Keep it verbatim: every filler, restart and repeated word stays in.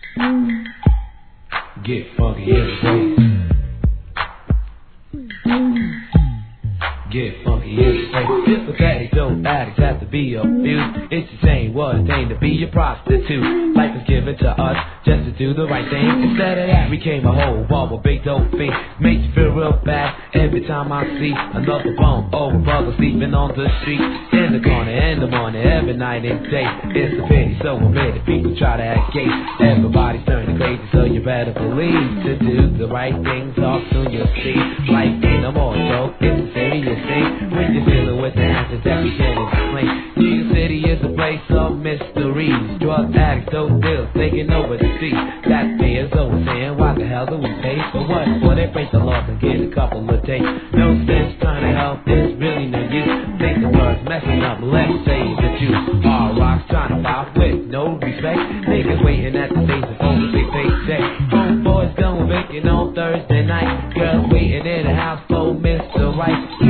Get funky every day. Get funky every day. If a daddy dope addicts have to be abused, it's the same what it ain't to be a prostitute. Life is given to us just to do the right thing. Instead of that, we came a whole wall with big dope fiends. Makes you feel real bad every time I see another bum or a brother sleeping on the street, in the corner, in the morning, every night and day. It's a pity, so admit it. People try to act gay. Everybody's turning crazy, so you better believe to do the right things. All soon you'll see. Life ain't no more joke. It's a serious thing when you're dealing with the answers that we can't explain. New York City is a place of mysteries. Drug addicts, dope deals, taking over the streets. That pay is always saying, why the hell do we pay for what? Well, they break the laws and get a couple of days. No sense trying to help, it's really no use. Think the words messing up, let's say the truth. All rocks trying to pop with no respect. Niggas waiting at the station for the big paycheck. Homeboys done with bacon on Thursday night. Girls waiting in the house for Mister Right.